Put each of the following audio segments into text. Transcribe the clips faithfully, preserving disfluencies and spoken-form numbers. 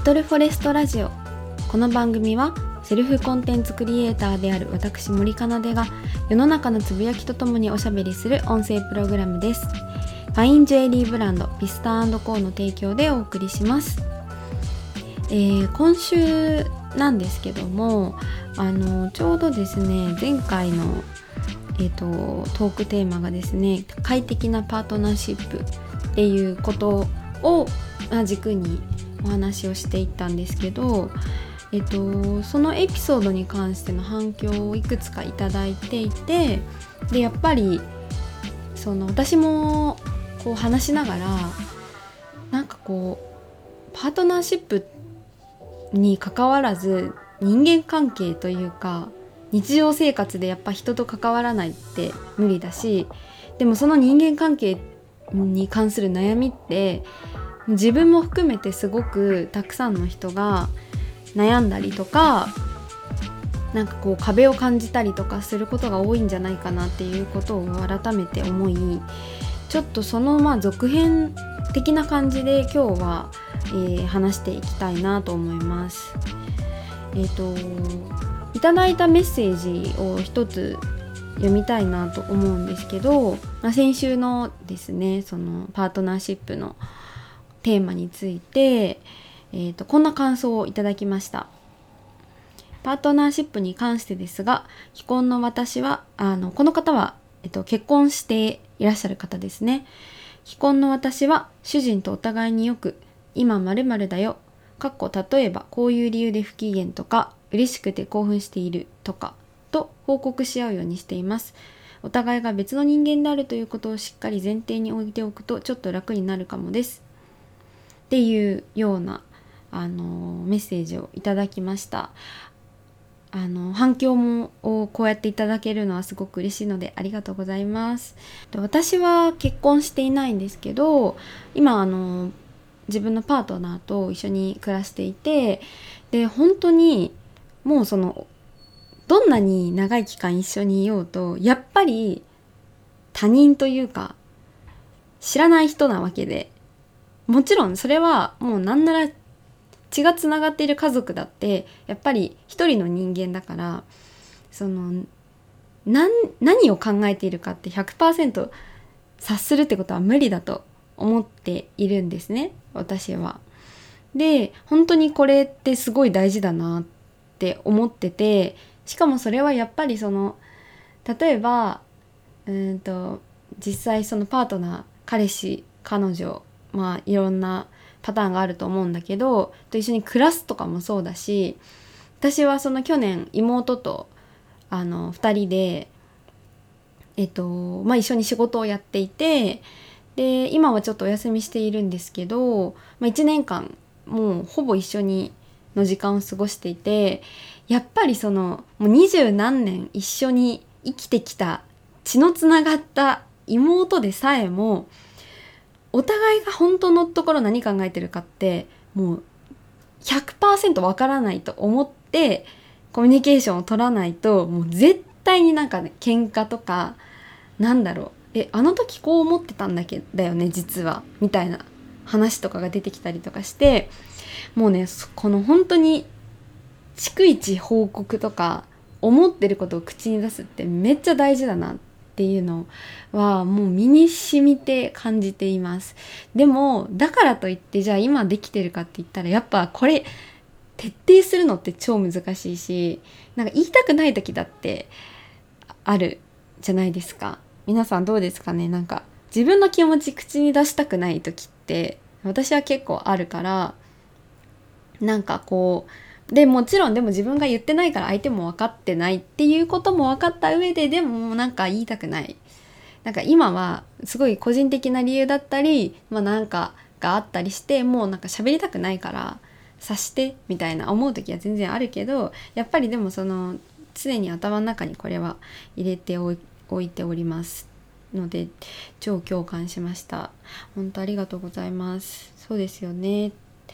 トルフォレストラジオ。この番組はセルフコンテンツクリエイターである私森かなでが世の中のつぶやきとともにおしゃべりする音声プログラムです。ファインジュエリーブランドピスター&コーの提供でお送りします。えー、今週なんですけども、あのちょうどですね、前回の、えーと、トークテーマがですね、快適なパートナーシップっていうことを軸にお話をしていったんですけど、えっと、そのエピソードに関しての反響をいくつかいただいていて、でやっぱりその私もこう話しながら、なんかこうパートナーシップに関わらず人間関係というか日常生活でやっぱ人と関わらないって無理だし、でもその人間関係に関する悩みって自分も含めてすごくたくさんの人が悩んだりとか、なんかこう壁を感じたりとかすることが多いんじゃないかなっていうことを改めて思い、ちょっとそのまあ続編的な感じで今日は、えー、話していきたいなと思います。えっといただいたメッセージを一つ読みたいなと思うんですけど、まあ、先週のですね、そのパートナーシップのテーマについて、えーと、こんな感想をいただきました。パートナーシップに関してですが、既婚の私はあのこの方は、えっと、結婚していらっしゃる方ですね。既婚の私は主人とお互いによく今〇〇だよ、かっこ例えばこういう理由で不機嫌とか嬉しくて興奮しているとかと報告し合うようにしています。お互いが別の人間であるということをしっかり前提に置いておくとちょっと楽になるかもですっていうようなあのメッセージをいただきました。あの反響もをこうやっていただけるのはすごく嬉しいのでありがとうございます。私は結婚していないんですけど、今あの自分のパートナーと一緒に暮らしていて、で本当にもうそのどんなに長い期間一緒にいようとやっぱり他人というか知らない人なわけで、もちろんそれはもうなんなら血がつながっている家族だってやっぱり一人の人間だから、その何、何を考えているかって ひゃくパーセント 察するってことは無理だと思っているんですね、私は。で本当にこれってすごい大事だなって思ってて、しかもそれはやっぱりその例えばうーんと実際そのパートナー、彼氏彼女、まあいろんなパターンがあると思うんだけど、と一緒に暮らすとかもそうだし、私はその去年妹とあのふたりでえっとまあ一緒に仕事をやっていて、で今はちょっとお休みしているんですけど、まあ、いちねんかんもうほぼ一緒にの時間を過ごしていて、やっぱりそのもう二十何年一緒に生きてきた血のつながった妹でさえもお互いが本当のところ何考えてるかってもう ひゃくパーセント わからないと思ってコミュニケーションを取らないと、もう絶対になんかね、喧嘩とか、なんだろう、えあの時こう思ってたんだけだよね実はみたいな話とかが出てきたりとかして、もうねこの本当に逐一報告とか思ってることを口に出すってめっちゃ大事だなっていうのはもう身に染みて感じています。でもだからといってじゃあ今できてるかって言ったらやっぱこれ徹底するのって超難しいし、なんか言いたくない時だってあるじゃないですか。皆さんどうですかね。なんか自分の気持ち口に出したくない時って私は結構あるから、なんかこうでもちろんでも自分が言ってないから相手も分かってないっていうことも分かった上で、でもなんか言いたくない、なんか今はすごい個人的な理由だったり、まあなんかがあったりしてもうなんか喋りたくないから察してみたいな思う時は全然あるけど、やっぱりでもその常に頭の中にこれは入れておいておりますので、超共感しました。本当ありがとうございます。そうですよね。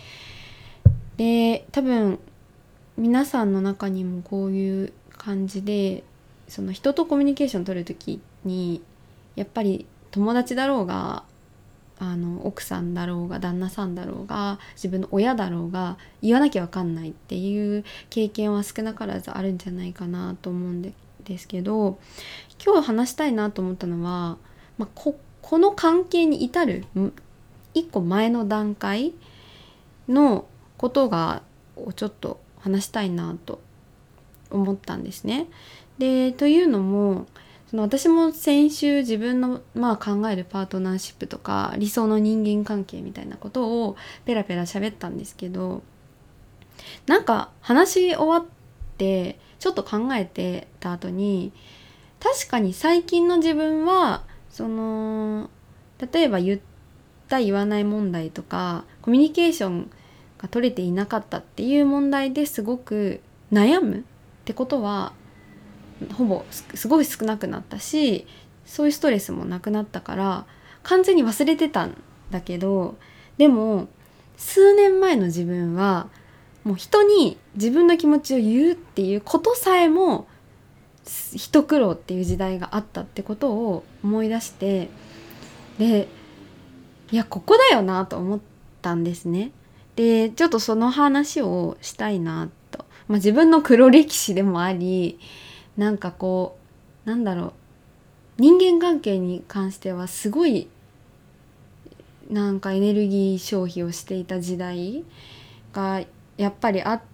で多分皆さんの中にもこういう感じで、その人とコミュニケーション取るときにやっぱり友達だろうがあの奥さんだろうが旦那さんだろうが自分の親だろうが言わなきゃ分かんないっていう経験は少なからずあるんじゃないかなと思うんでですけど、今日話したいなと思ったのは、まあ、こ, この関係に至る一個前の段階のことがちょっと話したいなと思ったんですね。でというのもその私も先週自分の、まあ、考えるパートナーシップとか理想の人間関係みたいなことをペラペラ喋ったんですけど、なんか話し終わってちょっと考えてた後に、確かに最近の自分はその例えば言った言わない問題とかコミュニケーションが取れていなかったっていう問題ですごく悩むってことはほぼすごい少なくなったし、そういうストレスもなくなったから完全に忘れてたんだけど、でも数年前の自分はもう人に自分の気持ちを言うっていうことさえも一苦労っていう時代があったってことを思い出して、でいやここだよなと思ったんですね。でちょっとその話をしたいなと、まあ、自分の黒歴史でもあり、なんかこうなんだろう、人間関係に関してはすごいなんかエネルギー消費をしていた時代がやっぱりあって、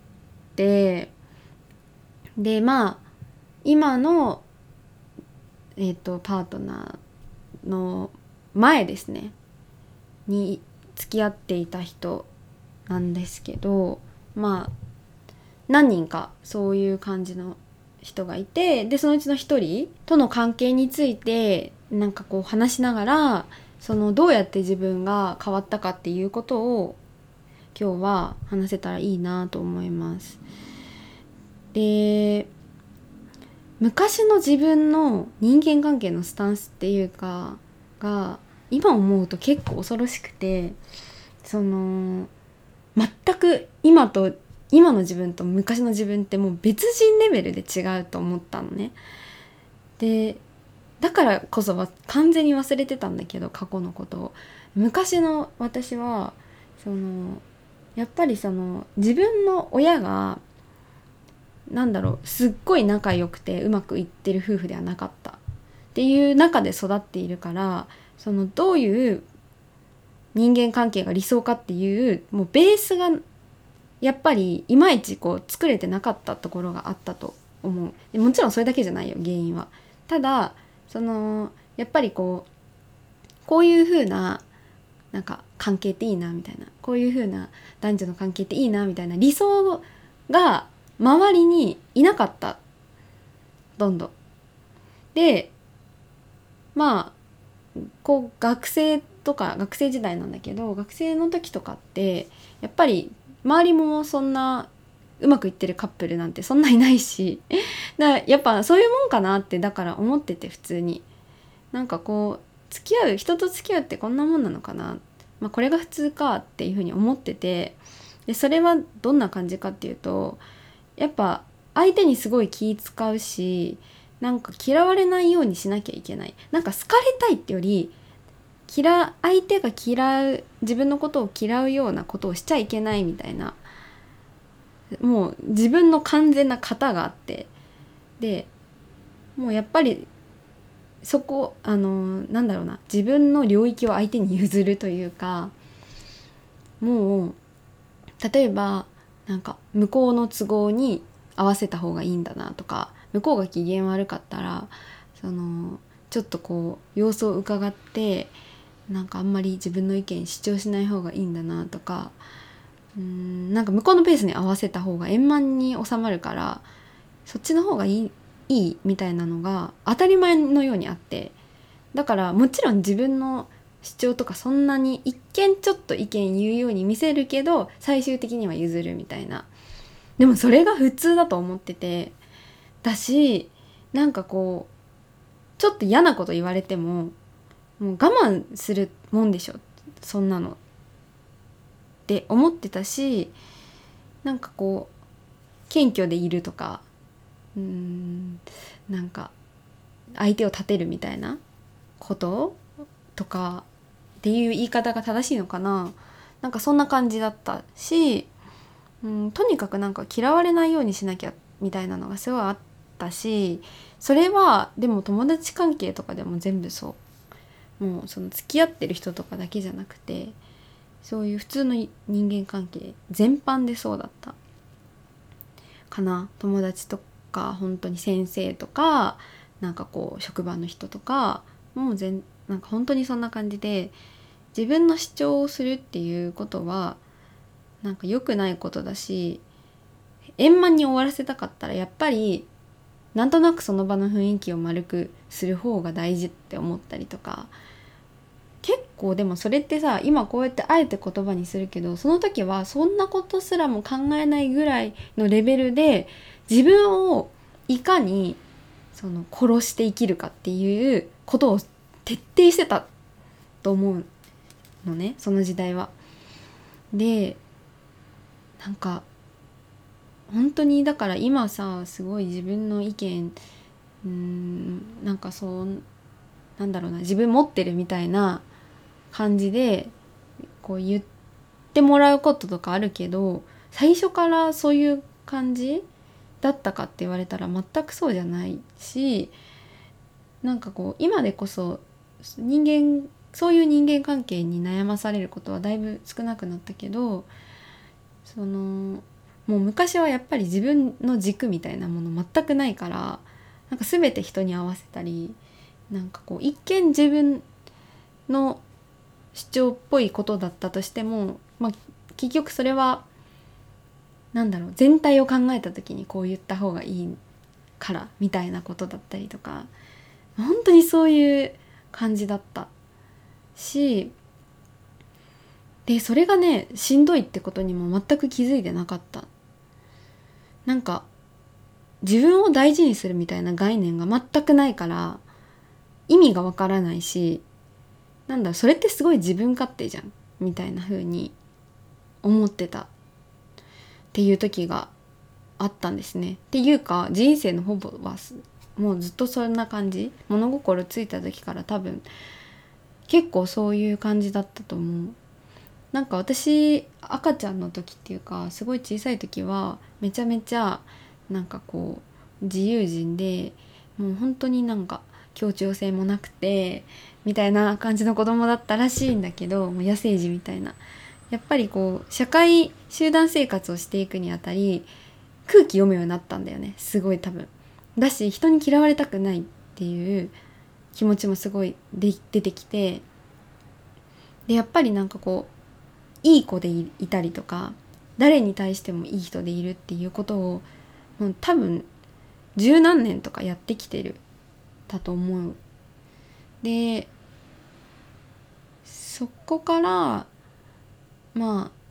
でまあ今のえっとパートナーの前ですねに付き合っていた人なんですけど、まあ何人かそういう感じの人がいて、でそのうちの一人との関係についてなんかこう話しながら、そのどうやって自分が変わったかっていうことを今日は話せたらいいなと思います。で昔の自分の人間関係のスタンスっていうかが今思うと結構恐ろしくて、その全く今と今の自分と昔の自分ってもう別人レベルで違うと思ったのね。でだからこそは完全に忘れてたんだけど、過去のことを。昔の私はそのやっぱりその自分の親がなんだろうすっごい仲良くてうまくいってる夫婦ではなかったっていう中で育っているから、そのどういう人間関係が理想かっていうもうベースがやっぱりいまいちこう作れてなかったところがあったと思う。もちろんそれだけじゃないよ原因は。ただそのやっぱりこうこういう風ななんか関係っていいなみたいな、こういう風な男女の関係っていいなみたいな理想が周りにいなかった、どんどん。でまあこう学生とか学生時代なんだけど、学生の時とかってやっぱり周りもそんなうまくいってるカップルなんてそんないないしだからやっぱそういうもんかなってだから思ってて、普通になんかこう付き合う人と付き合うってこんなもんなのかな、まあ、これが普通かっていうふうに思ってて、でそれはどんな感じかっていうと、やっぱ相手にすごい気使うし、なんか嫌われないようにしなきゃいけない、なんか好かれたいってより嫌相手が嫌う自分のことを嫌うようなことをしちゃいけないみたいな、もう自分の完全な型があって、でもうやっぱりそこあのなんだろうな、自分の領域を相手に譲るというか、もう例えばなんか向こうの都合に合わせた方がいいんだなとか、向こうが機嫌悪かったらそのちょっとこう様子を伺ってなんかあんまり自分の意見主張しない方がいいんだなとか、うーんなんか向こうのペースに合わせた方が円満に収まるからそっちの方がいい、いいみたいなのが当たり前のようにあって、だからもちろん自分の主張とかそんなに一見ちょっと意見言うように見せるけど最終的には譲るみたいな、でもそれが普通だと思ってて、だしなんかこうちょっと嫌なこと言われてももう我慢するもんでしょそんなのって思ってたし、なんかこう謙虚でいるとかうーんなんか相手を立てるみたいなこととかっていう言い方が正しいのかな。なんかそんな感じだったし、うん、とにかくなんか嫌われないようにしなきゃみたいなのがすごいあったし、それはでも友達関係とかでも全部そう、もうその付き合ってる人とかだけじゃなくて、そういう普通の人間関係全般でそうだったかな。友達とか本当に先生とか、なんかこう職場の人とかもう全なんか本当にそんな感じで、自分の主張をするっていうことはなんか良くないことだし、円満に終わらせたかったらやっぱりなんとなくその場の雰囲気を丸くする方が大事って思ったりとか、結構でもそれってさ、今こうやってあえて言葉にするけど、その時はそんなことすらも考えないぐらいのレベルで自分をいかにその殺して生きるかっていうことを徹底してたと思うのね、その時代は。でなんか本当にだから今さ、すごい自分の意見うーんなんかそうなんだろうな、自分持ってるみたいな感じでこう言ってもらうこととかあるけど、最初からそういう感じだったかって言われたら全くそうじゃないし、なんかこう今でこそ人間そういう人間関係に悩まされることはだいぶ少なくなったけど、そのもう昔はやっぱり自分の軸みたいなもの全くないから、なんか全て人に合わせたり、なんかこう一見自分の主張っぽいことだったとしても、まあ、結局それはなんだろう、全体を考えた時にこう言った方がいいからみたいなことだったりとか、本当にそういう感じだったし、でそれがねしんどいってことにも全く気づいてなかった。なんか自分を大事にするみたいな概念が全くないから意味がわからないし、なんだそれってすごい自分勝手じゃんみたいな風に思ってたっていう時があったんですね。っていうか人生のほぼはもうずっとそんな感じ、物心ついた時から多分結構そういう感じだったと思う。なんか私赤ちゃんの時っていうかすごい小さい時はめちゃめちゃなんかこう自由人で、もう本当になんか協調性もなくてみたいな感じの子供だったらしいんだけど、もう野生児みたいな、やっぱりこう社会集団生活をしていくにあたり空気読むようになったんだよね、すごい多分。だし人に嫌われたくないっていう気持ちもすごいで出てきて、でやっぱりなんかこういい子で い, いたりとか、誰に対してもいい人でいるっていうことをもう多分十何年とかやってきてるだと思う。でそこからまあ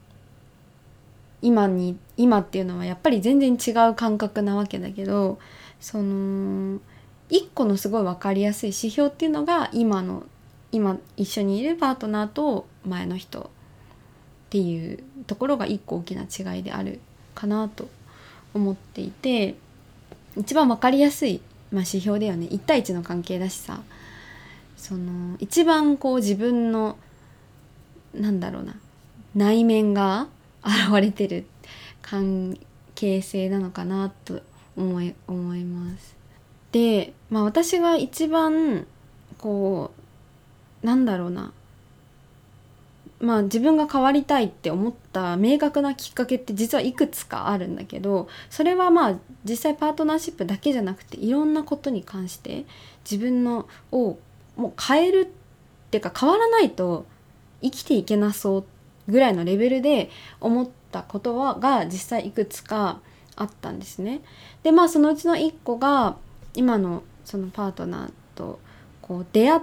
今に今っていうのはやっぱり全然違う感覚なわけだけど、その一個のすごい分かりやすい指標っていうのが今の今一緒にいるパートナーと前の人っていうところが一個大きな違いであるかなと思っていて、一番分かりやすい、まあ、指標だよね。いち対いちの関係だしさ、その一番こう自分のなんだろうな内面が現れてる関係性なのかなと思い、思います。で、まあ、私が一番こうなんだろうなまあ自分が変わりたいって思った明確なきっかけって実はいくつかあるんだけど、それはまあ実際パートナーシップだけじゃなくていろんなことに関して自分のをもう変えるっていうか、変わらないと生きていけなそうぐらいのレベルで思ったことはが実際いくつかあったんですね。でまあそのうちのいっこが今のそのパートナーとこう出会って、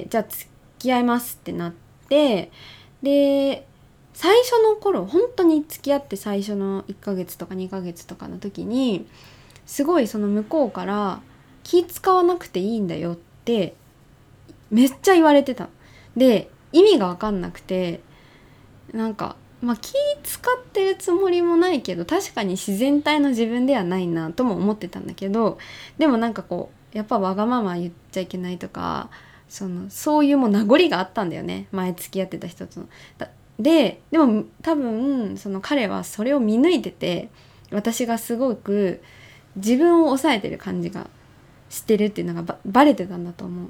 じゃあ付き合いますってなって、で最初の頃本当に付き合って最初のいっかげつとかにかげつとかの時にすごいその向こうから気使わなくていいんだよってめっちゃ言われてた。で意味が分かんなくて、なんかまあ気使ってるつもりもないけど確かに自然体の自分ではないなとも思ってたんだけど、でもなんかこうやっぱわがまま言っちゃいけないとか、 そのそういうもう名残があったんだよね、前付き合ってた人との。だででも多分その彼はそれを見抜いてて、私がすごく自分を抑えてる感じがしてるっていうのがばバレてたんだと思う。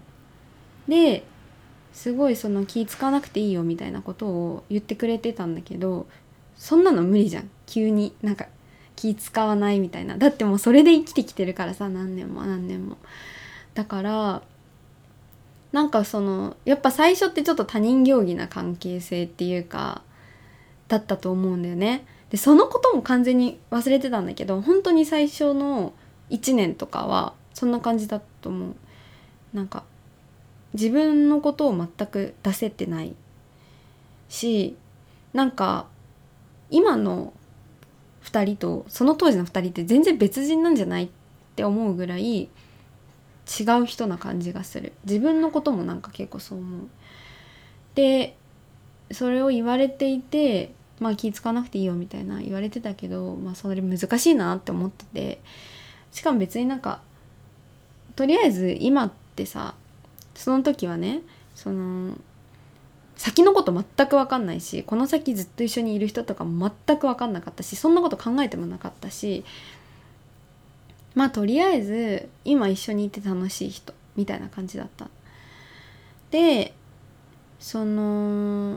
ですごいその気使わなくていいよみたいなことを言ってくれてたんだけど、そんなの無理じゃん、急になんか気使わないみたいな。だってもうそれで生きてきてるからさ、何年も何年も。だからなんかそのやっぱ最初ってちょっと他人行儀な関係性っていうかだったと思うんだよね。でそのことも完全に忘れてたんだけど、本当に最初のいちねんとかはそんな感じだと思う。なんか自分のことを全く出せてないし、なんか今のふたりとその当時のふたりって全然別人なんじゃないって思うぐらい違う人な感じがする。自分のこともなんか結構そう思う。でそれを言われていて、まあ気使わなくていいよみたいな言われてたけど、まあそれ難しいなって思ってて、しかも別になんかとりあえず今ってさ、その時はね、その先のこと全く分かんないし、この先ずっと一緒にいる人とかも全く分かんなかったし、そんなこと考えてもなかったし、まあとりあえず今一緒にいて楽しい人みたいな感じだった。でその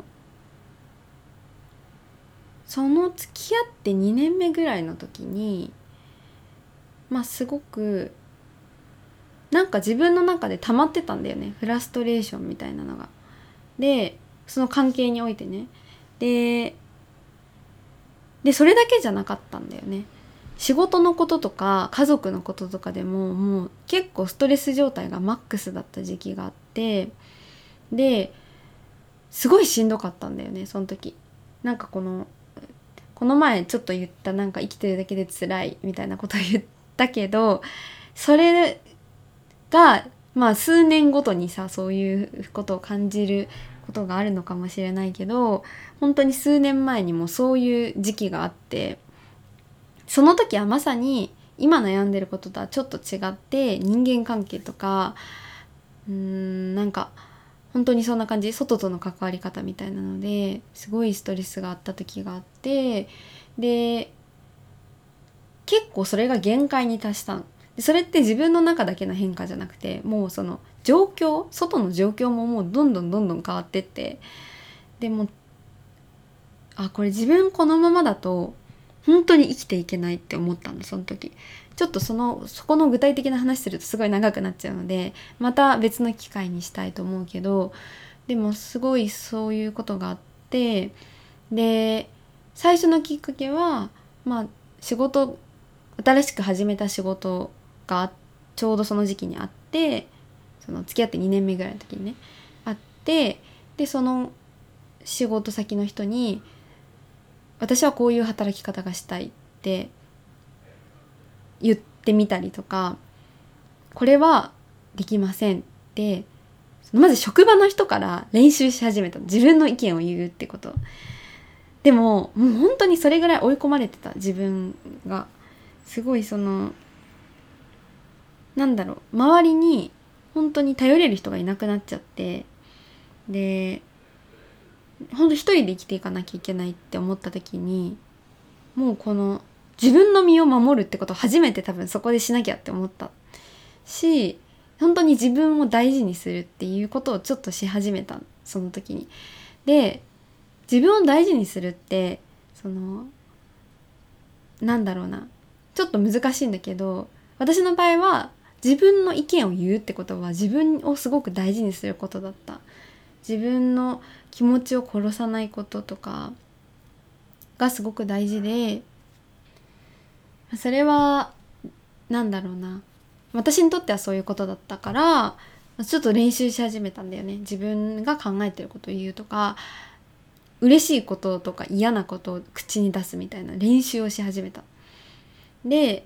その付き合ってにねんめぐらいの時に、まあすごくなんか自分の中で溜まってたんだよね、フラストレーションみたいなのが。でその関係においてね、ででそれだけじゃなかったんだよね。仕事のこととか家族のこととかでももう結構ストレス状態がマックスだった時期があって、ですごいしんどかったんだよねその時。なんかこのこの前ちょっと言ったなんか生きてるだけで辛いみたいなことを言ったけど、それがまあ数年ごとにさそういうことを感じることがあるのかもしれないけど、本当に数年前にもそういう時期があって、その時はまさに今悩んでることとはちょっと違って、人間関係とかうーんなんか本当にそんな感じ、外との関わり方みたいなのですごいストレスがあった時があって、で結構それが限界に達したの。でそれって自分の中だけの変化じゃなくて、もうその状況、外の状況ももうどんどんどんどん変わってって、でもあこれ自分このままだと本当に生きていけないって思ったのその時。ちょっとそのそこの具体的な話するとすごい長くなっちゃうので、また別の機会にしたいと思うけど、でもすごいそういうことがあって、で最初のきっかけはまあ仕事、新しく始めた仕事がちょうどその時期にあって、その付き合ってにねんめぐらいの時にねあって、でその仕事先の人に私はこういう働き方がしたいって言ってみたりとか、これはできませんってまず職場の人から練習し始めた。自分の意見を言うってこと。でももう本当にそれぐらい追い込まれてた自分が、すごいそのなんだろう、周りに本当に頼れる人がいなくなっちゃって、で本当一人で生きていかなきゃいけないって思った時に、もうこの自分の身を守るってことを初めて多分そこでしなきゃって思ったし、本当に自分を大事にするっていうことをちょっとし始めたその時に。で自分を大事にするってそのなんだろうな、ちょっと難しいんだけど、私の場合は自分の意見を言うってことは自分をすごく大事にすることだった。自分の気持ちを殺さないこととかがすごく大事で、それはなんだろうな、私にとってはそういうことだったからちょっと練習し始めたんだよね。自分が考えてることを言うとか、嬉しいこととか嫌なことを口に出すみたいな練習をし始めた。で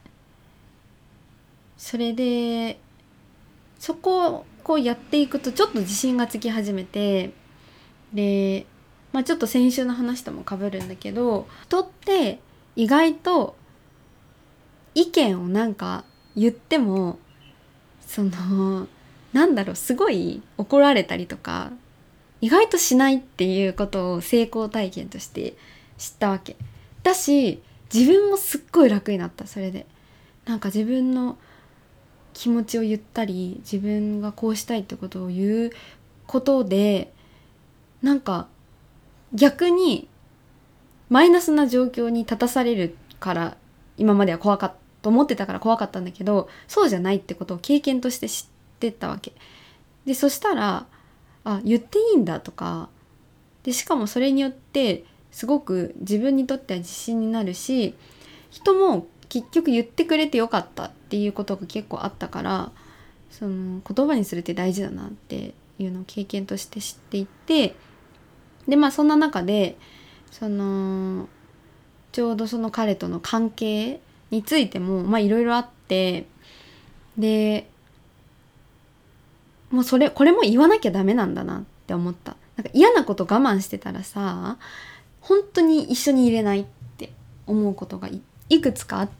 それでそこをこうやっていくとちょっと自信がつき始めて、で、まあ、ちょっと先週の話とも被るんだけど、人って意外と意見をなんか言ってもそのなんだろうすごい怒られたりとか意外としないっていうことを成功体験として知ったわけだし、自分もすっごい楽になった。それでなんか自分の気持ちを言ったり自分がこうしたいってことを言うことでなんか逆にマイナスな状況に立たされるから今までは怖かったと思ってたから怖かったんだけど、そうじゃないってことを経験として知ってったわけで、そしたらあ言っていいんだとかで、しかもそれによってすごく自分にとっては自信になるし、人も結局言ってくれてよかったっていうことが結構あったから、その言葉にするって大事だなっていうのを経験として知っていて、でまあそんな中でそのちょうどその彼との関係についてもまあいろいろあって、でもうそれこれも言わなきゃダメなんだなって思った。なんか嫌なこと我慢してたらさ本当に一緒にいれないって思うことが い, いくつかあって、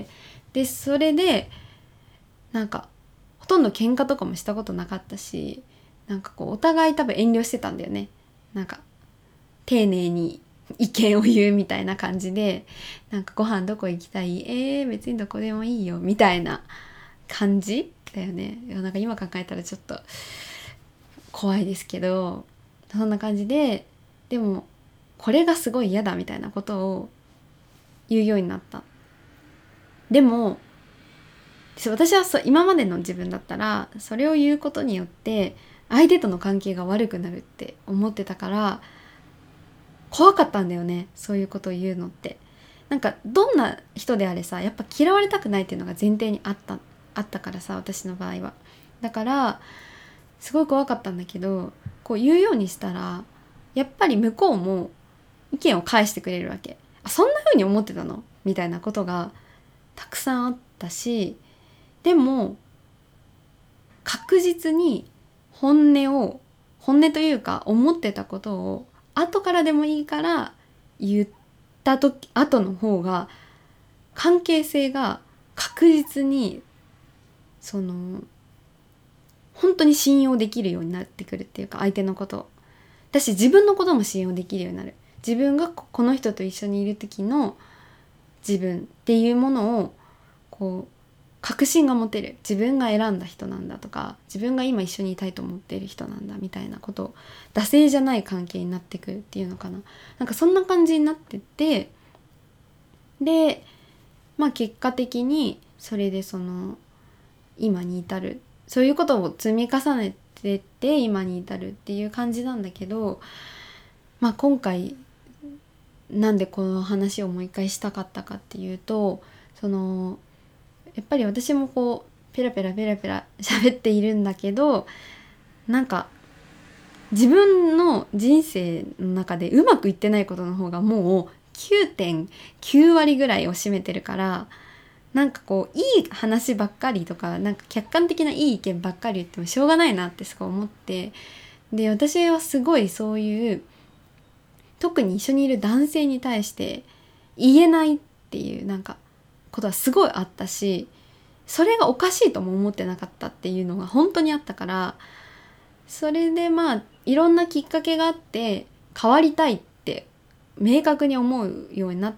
でそれでなんかほとんど喧嘩とかもしたことなかったし、なんかこうお互い多分遠慮してたんだよね。なんか丁寧に意見を言うみたいな感じで、なんかご飯どこ行きたい、えー、別にどこでもいいよみたいな感じだよね。なんか今考えたらちょっと怖いですけど、そんな感じで、でもこれがすごい嫌だみたいなことを言うようになった。でも私はそう今までの自分だったらそれを言うことによって相手との関係が悪くなるって思ってたから怖かったんだよね、そういうことを言うのって。なんかどんな人であれさやっぱ嫌われたくないっていうのが前提にあったあったからさ、私の場合は。だからすごい怖かったんだけど、こう言うようにしたらやっぱり向こうも意見を返してくれるわけ。あ、そんな風に思ってたのみたいなことがたくさんあったし、でも確実に本音を本音というか思ってたことを後からでもいいから言った時後の方が関係性が確実にその本当に信用できるようになってくるっていうか、相手のことだし自分のことも信用できるようになる。自分がこの人と一緒にいる時の自分っていうものをこう確信が持てる。自分が選んだ人なんだとか自分が今一緒にいたいと思っている人なんだみたいなことを惰性じゃない関係になってくるっていうのかな。なんかそんな感じになってて、でまあ結果的にそれでその今に至る、そういうことを積み重ねてって今に至るっていう感じなんだけど、まあ今回なんでこの話をもう一回したかったかっていうと、そのやっぱり私もこうペラペラペラペラ喋っているんだけど、なんか自分の人生の中でうまくいってないことの方がもう きゅうてんきゅう 割ぐらいを占めてるから、なんかこういい話ばっかりとかなんか客観的ないい意見ばっかり言ってもしょうがないなってすごい思って、で私はすごいそういう特に一緒にいる男性に対して言えないっていうなんかことはすごいあったし、それがおかしいとも思ってなかったっていうのが本当にあったから、それでまあいろんなきっかけがあって変わりたいって明確に思うようになって、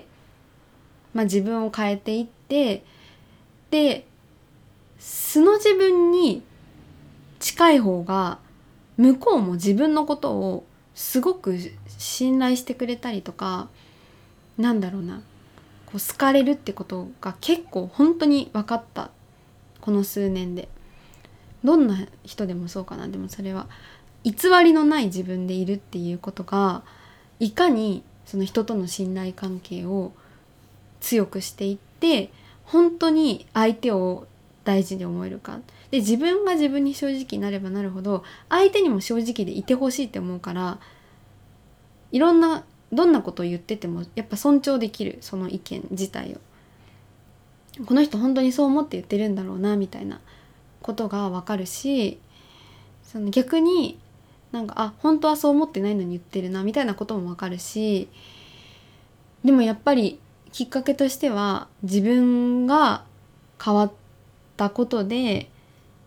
まあ、自分を変えていって、で素の自分に近い方が向こうも自分のことをすごく信頼してくれたりとか、なんだろうな、こう好かれるってことが結構本当に分かった。この数年でどんな人でもそうかな。でもそれは偽りのない自分でいるっていうことがいかにその人との信頼関係を強くしていって本当に相手を大事に思えるかで、自分が自分に正直になればなるほど相手にも正直でいてほしいって思うから、いろんなどんなことを言っててもやっぱ尊重できる、その意見自体をこの人本当にそう思って言ってるんだろうなみたいなことが分かるし、その逆になんかあ本当はそう思ってないのに言ってるなみたいなことも分かるし、でもやっぱりきっかけとしては自分が変わったことで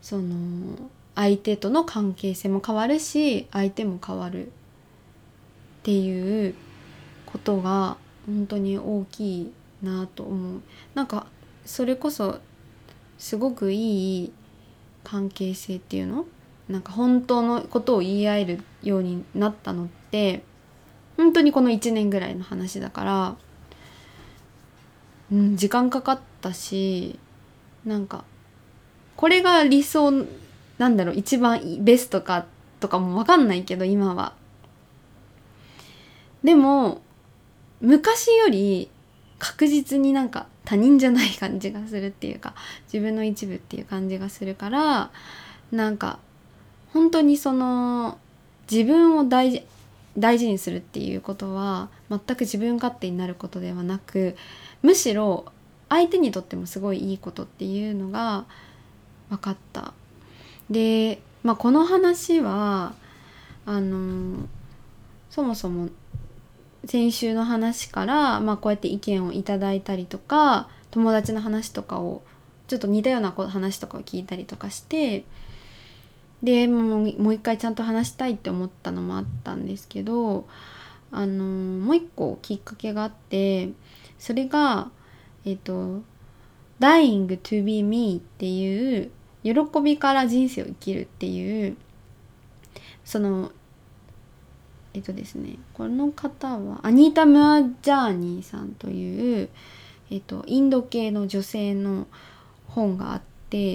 その相手との関係性も変わるし、相手も変わるっていうことが本当に大きいなと思う。なんかそれこそすごくいい関係性っていうの、なんか本当のことを言い合えるようになったのって本当にこのいちねんぐらいの話だから、うん、時間かかったし、なんかこれが理想なんだろう、一番ベストかとかも分かんないけど今は。でも昔より確実になんか他人じゃない感じがするっていうか、自分の一部っていう感じがするから、なんか本当にその自分を大事大事にするっていうことは全く自分勝手になることではなく、むしろ相手にとってもすごいいいことっていうのが分かった。で、まあ、この話はあのそもそも先週の話から、まあ、こうやって意見をいただいたりとか、友達の話とかをちょっと似たような話とかを聞いたりとかして、でもう、もう一回ちゃんと話したいって思ったのもあったんですけど、あのもう一個きっかけがあって、それがえっと Dying to be me っていう、喜びから人生を生きるっていう、そのえっとですね、この方はアニータ・ムアジャーニーさんという、えっと、インド系の女性の本があって、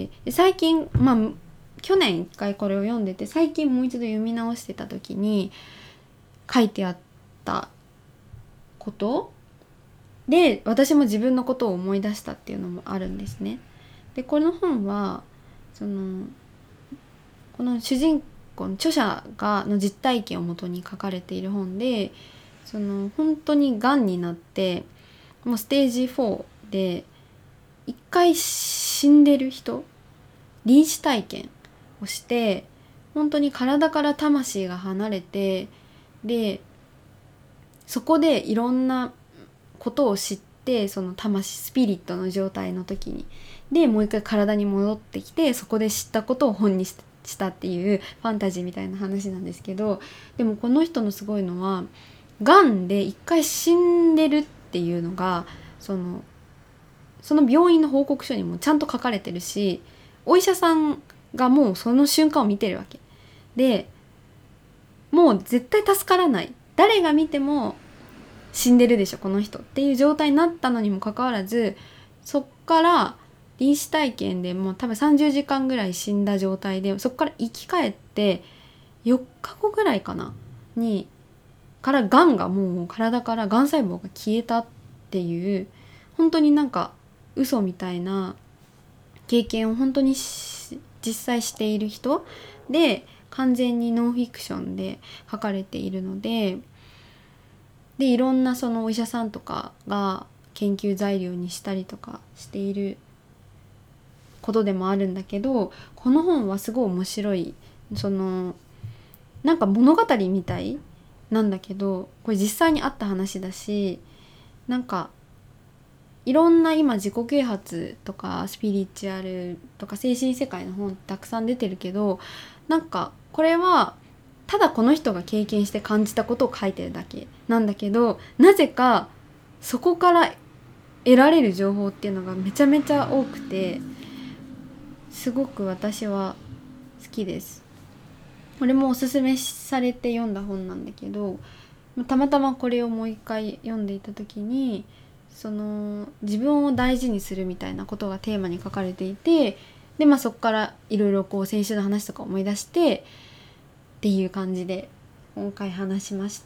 最近、まあ去年一回これを読んでて、最近もう一度読み直してた時に書いてあったことで、私も自分のことを思い出したっていうのもあるんですね。でこの本はそのこの主人公の著者がの実体験をもとに書かれている本で、その本当にがんになってもうステージフォーで一回死んでる人、臨死体験をして、本当に体から魂が離れて、でそこでいろんなことを知って、その魂スピリットの状態の時にでもう一回体に戻ってきて、そこで知ったことを本にしたっていうファンタジーみたいな話なんですけど、でもこの人のすごいのは、がんで一回死んでるっていうのがそのその病院の報告書にもちゃんと書かれてるし、お医者さんがもうその瞬間を見てるわけで、もう絶対助からない、誰が見ても死んでるでしょこの人っていう状態になったのにもかかわらず、そっから臨死体験でもう多分さんじゅうじかんぐらい死んだ状態で、そっから生き返ってよっかごぐらいかなにからがんがもう体からがん細胞が消えたっていう、本当になんか嘘みたいな経験を本当に実際している人で、完全にノンフィクションで書かれているので、でいろんなそのお医者さんとかが研究材料にしたりとかしていることでもあるんだけど、この本はすごい面白い。そのなんか物語みたいなんだけど、これ実際にあった話だし、なんかいろんな今自己啓発とかスピリチュアルとか精神世界の本たくさん出てるけど、なんかこれはただこの人が経験して感じたことを書いてるだけなんだけど、なぜかそこから得られる情報っていうのがめちゃめちゃ多くて、すごく私は好きです。これもおすすめされて読んだ本なんだけど、たまたまこれをもう一回読んでいた時に、その自分を大事にするみたいなことがテーマに書かれていて、でまあそこからいろいろこう先週の話とか思い出してっていう感じで今回話しました。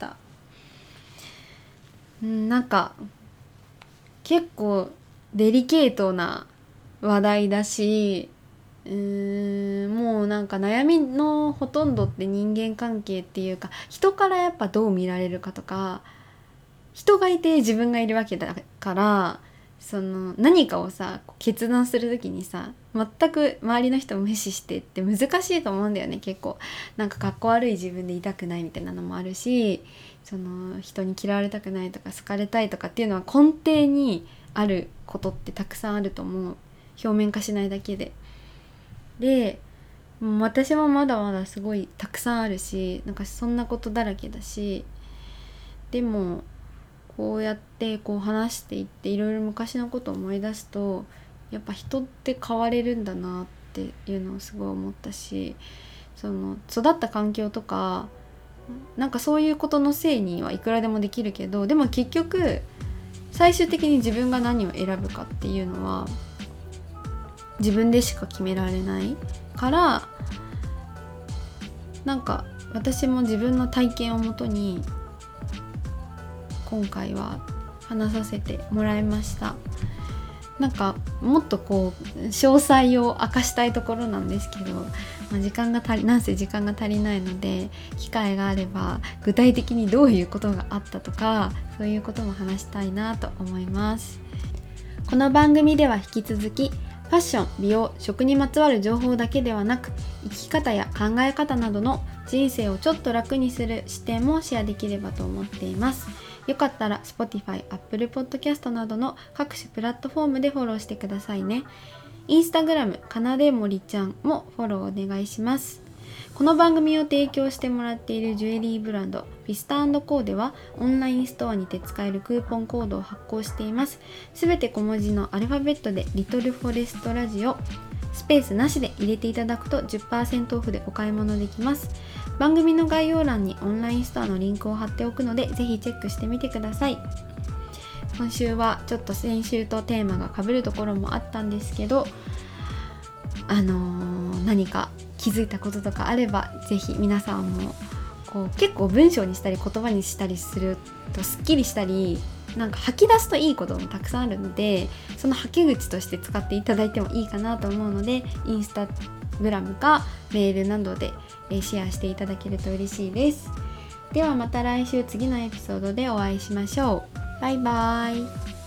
んなんか結構デリケートな話題だし、うーんもうなんか悩みのほとんどって人間関係っていうか、人からやっぱどう見られるかとか、人がいて自分がいるわけだから、その何かをさ決断するときにさ、全く周りの人を無視してって難しいと思うんだよね。結構なんかかっこ悪い自分でいたくないみたいなのもあるし、その人に嫌われたくないとか好かれたいとかっていうのは根底にあることってたくさんあると思う。表面化しないだけで。でもう私もまだまだすごいたくさんあるし、なんかそんなことだらけだし、でもこうやってこう話していっていろいろ昔のことを思い出すと、やっぱ人って変われるんだなっていうのをすごい思ったし、その育った環境とかなんかそういうことのせいにはいくらでもできるけど、でも結局最終的に自分が何を選ぶかっていうのは自分でしか決められないから、なんか私も自分の体験をもとに今回は話させてもらいました。なんかもっとこう詳細を明かしたいところなんですけど、まあ、時間が足りなんせ時間が足りないので、機会があれば具体的にどういうことがあったとか、そういうことも話したいなと思います。この番組では引き続きファッション、美容、食にまつわる情報だけではなく、生き方や考え方などの人生をちょっと楽にする視点もシェアできればと思っています。よかったら Spotify、Apple Podcast などの各種プラットフォームでフォローしてくださいね。インスタグラムかなでもりちゃんもフォローお願いします。この番組を提供してもらっているジュエリーブランドフィスタ&コーではオンラインストアにて使えるクーポンコードを発行しています。すべて小文字のアルファベットでリトルフォレストラジオ、スペースなしで入れていただくと じゅっパーセント オフでお買い物できます。番組の概要欄にオンラインストアのリンクを貼っておくので、ぜひチェックしてみてください。今週はちょっと先週とテーマが被るところもあったんですけど、あのー、何か気づいたこととかあれば、ぜひ皆さんもこう結構文章にしたり言葉にしたりするとすっきりしたり、なんか吐き出すといいこともたくさんあるので、その吐き口として使っていただいてもいいかなと思うので、インスタグラムかメールなどでシェアしていただけると嬉しいです。ではまた来週次のエピソードでお会いしましょう。バイバイ。